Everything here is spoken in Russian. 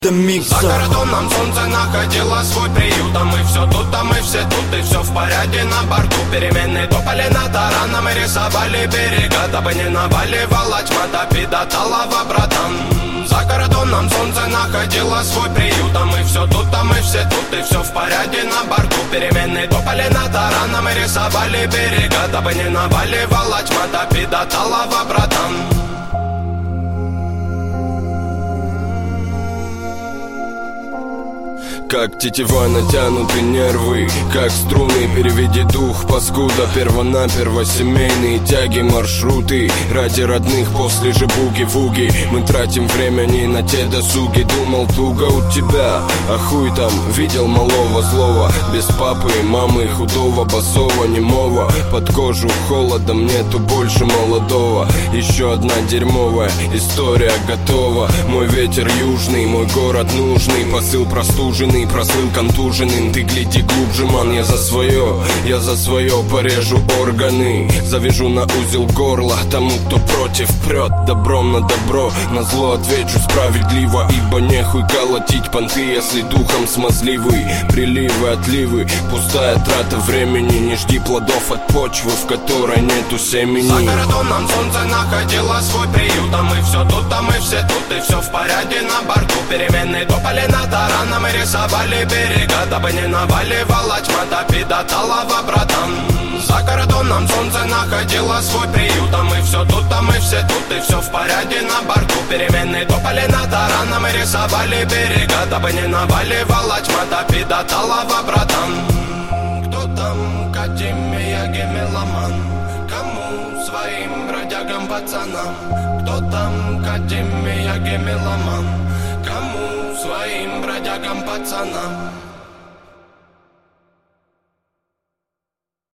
За картоном солнце находило свой приют, а мы все тут, а мы все тут, и все в порядке на борту. Переменные топали над тараном и рисовали берега, дабы не наваливала тьма, топи до талого, братан. За картоном солнце находило свой приют, а мы все тут, а мы все тут, и все в порядке на борту. Переменные топали над тараном и рисовали берега, дабы не наваливала тьма, топи до талого, братан. Как тетива натянуты нервы, как струны, переведи дух, паскуда. Первонаперво семейные тяги, маршруты ради родных после же буги-вуги. Мы тратим время не на те досуги. Думал, туго у тебя, а хуй там, видел малого злого. Без папы и мамы, худого, босого, немого. Под кожу холодом нету больше молодого. Еще одна дерьмовая история готова. Мой ветер южный, мой город нужный. Посыл простуженный, прослыл контуженным. Ты гляди глубже, ман, я за свое порежу органы. Завяжу на узел горла тому, кто против прет. Добром на добро, на зло отвечу справедливо. Ибо нехуй колотить понты, если духом смазливый. Приливы, отливы, пустая трата времени. Не жди плодов от почвы, в которой нету семени. За картоном солнце находило свой приют, а мы все тут, а мы все тут, и все в порядке на борту. Переменные топали над тараном и рисовали берега, дабы не наваливала тьма, топи до талого, братан. За картоном солнце находило свой приют, а мы все тут, а мы все тут, и все в порядке на борту. Переменные топали над тараном и рисовали берега, дабы не наваливала тьма, топи до талого, братан. Кто там, Академия Гемеломан? Кому? Своим бродягам, пацанам. Кто там, Академия Гемеломан? Кому? Своим бродягам, пацанам.